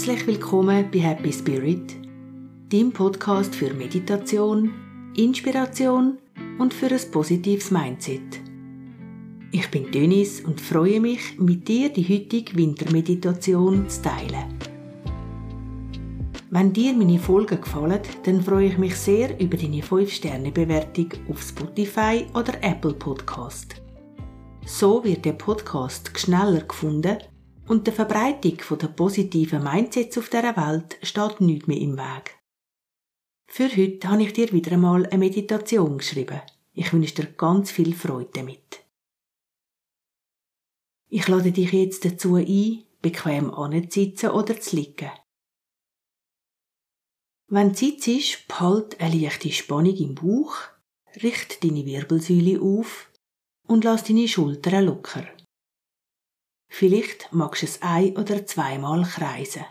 Herzlich willkommen bei Happy Spirit, deinem Podcast für Meditation, Inspiration und für ein positives Mindset. Ich bin Denise und freue mich, mit dir die heutige Wintermeditation zu teilen. Wenn dir meine Folgen gefallen, dann freue ich mich sehr über deine 5-Sterne-Bewertung auf Spotify oder Apple Podcast. So wird der Podcast schneller gefunden und der Verbreitung der positiven Mindsets auf dieser Welt steht nichts mehr im Weg. Für heute habe ich dir wieder einmal eine Meditation geschrieben. Ich wünsche dir ganz viel Freude damit. Ich lade dich jetzt dazu ein, bequem anzusitzen oder zu liegen. Wenn du sitzt, behalte eine leichte Spannung im Bauch, richte deine Wirbelsäule auf und lass deine Schultern locker. Vielleicht magst du es 1- oder 2-mal kreisen.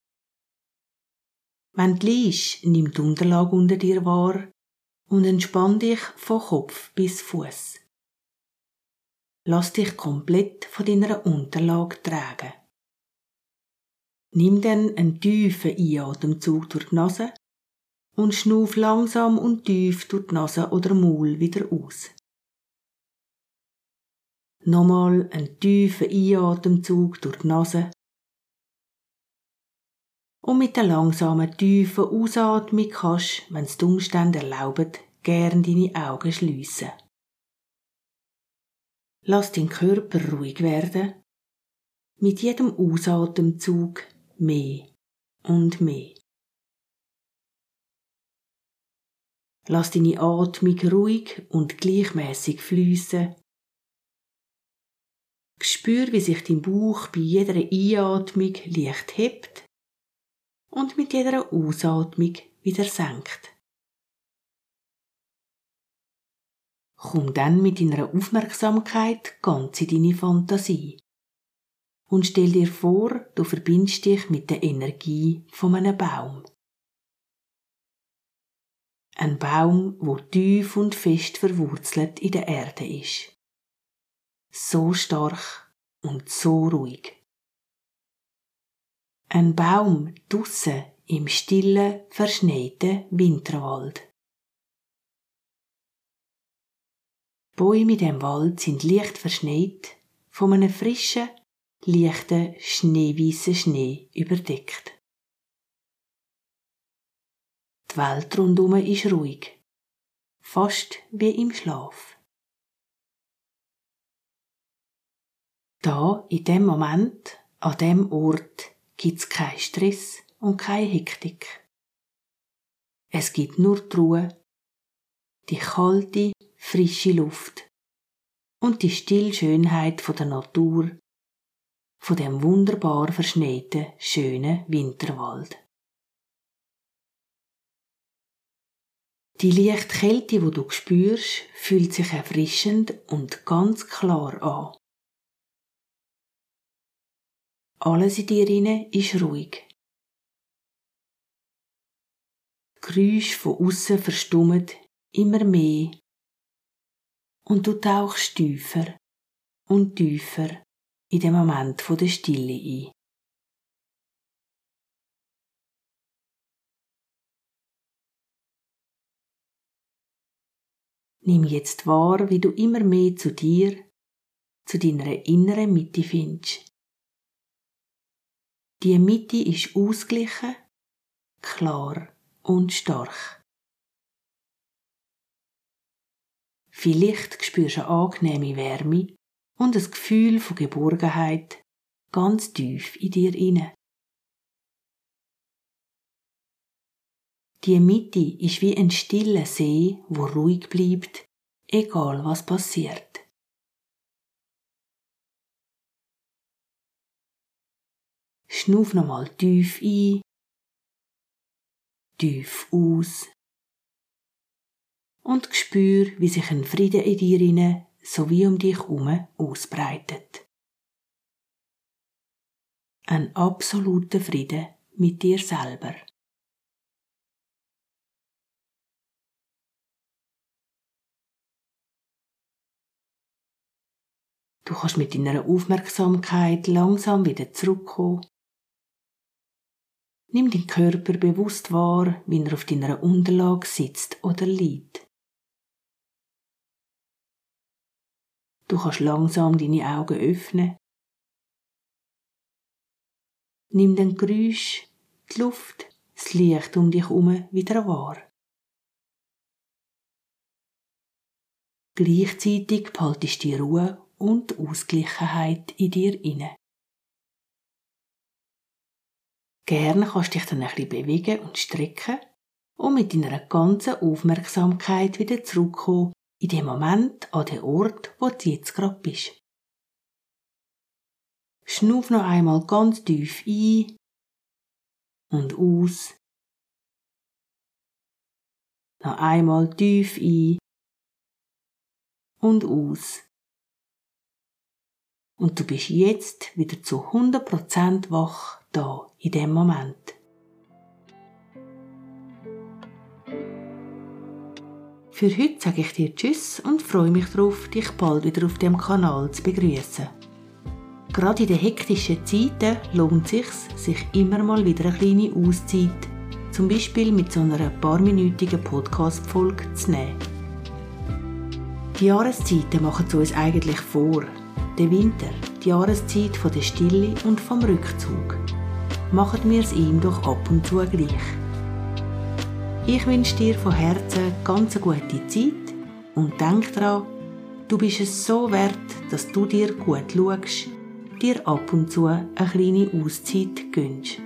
Wenn du liegst, nimm die Unterlage unter dir wahr und entspann dich von Kopf bis Fuß. Lass dich komplett von deiner Unterlage tragen. Nimm dann einen tiefen Einatemzug durch die Nase und schnuff langsam und tief durch die Nase oder Maul wieder aus. Nochmal einen tiefen Einatemzug durch die Nase und mit der langsamen, tiefen Ausatmung kannst, wenn es die Umstände erlauben, gern deine Augen schliessen. Lass deinen Körper ruhig werden, mit jedem Ausatemzug mehr und mehr. Lass deine Atmung ruhig und gleichmäßig fliessen. Spür, wie sich dein Bauch bei jeder Einatmung leicht hebt und mit jeder Ausatmung wieder senkt. Komm dann mit deiner Aufmerksamkeit ganz in deine Fantasie und stell dir vor, du verbindest dich mit der Energie von einem Baum. Ein Baum, wo tief und fest verwurzelt in der Erde ist. So stark und so ruhig. Ein Baum draussen im stillen, verschneiten Winterwald. Die Bäume in diesem Wald sind leicht verschneit, von einem frischen, leichten, schneeweissen Schnee überdeckt. Die Welt rundum ist ruhig, fast wie im Schlaf. Da, in dem Moment, an dem Ort, gibt's keinen Stress und keine Hektik. Es gibt nur die Ruhe, die kalte, frische Luft und die stille Schönheit der Natur, von dem wunderbar verschneiten, schönen Winterwald. Die leichte Kälte, die du spürst, fühlt sich erfrischend und ganz klar an. Alles in dir inne ist ruhig. Die Geräusche von aussen verstummen immer mehr und du tauchst tiefer und tiefer in den Moment der Stille ein. Nimm jetzt wahr, wie du immer mehr zu dir, zu deiner inneren Mitte findest. Die Mitte ist ausgeglichen, klar und stark. Vielleicht spürst du eine angenehme Wärme und ein Gefühl von Geborgenheit ganz tief in dir inne. Die Mitte ist wie ein stiller See, wo ruhig bleibt, egal was passiert. Schnuff nochmal tief ein, tief aus und spür, wie sich ein Frieden in dir inne sowie um dich herum ausbreitet. Ein absoluter Frieden mit dir selber. Du kannst mit deiner Aufmerksamkeit langsam wieder zurückkommen Nimm deinen Körper bewusst wahr, wie er auf deiner Unterlage sitzt oder liegt. Du kannst langsam deine Augen öffnen. Nimm den Geräusch, die Luft, das Licht um dich herum wieder wahr. Gleichzeitig behaltest du die Ruhe und die Ausgeglichenheit in dir inne. Gerne kannst du dich dann ein bisschen bewegen und strecken und mit deiner ganzen Aufmerksamkeit wieder zurückkommen in den Moment an den Ort, wo du jetzt gerade bist. Schnuff noch einmal ganz tief ein und aus. Noch einmal tief ein und aus. Und du bist jetzt wieder zu 100% wach da in dem Moment. Für heute sage ich dir Tschüss und freue mich darauf, dich bald wieder auf dem Kanal zu begrüßen. Gerade in den hektischen Zeiten lohnt es sich immer mal wieder eine kleine Auszeit, zum Beispiel mit so einer paarminütigen Podcast-Folge zu nehmen. Die Jahreszeiten machen es uns eigentlich vor. Der Winter, die Jahreszeit von der Stille und vom Rückzug. Machen wir es ihm doch ab und zu gleich. Ich wünsche dir von Herzen ganz eine gute Zeit und denk daran, du bist es so wert, dass du dir gut schaust, dir ab und zu eine kleine Auszeit gönnst.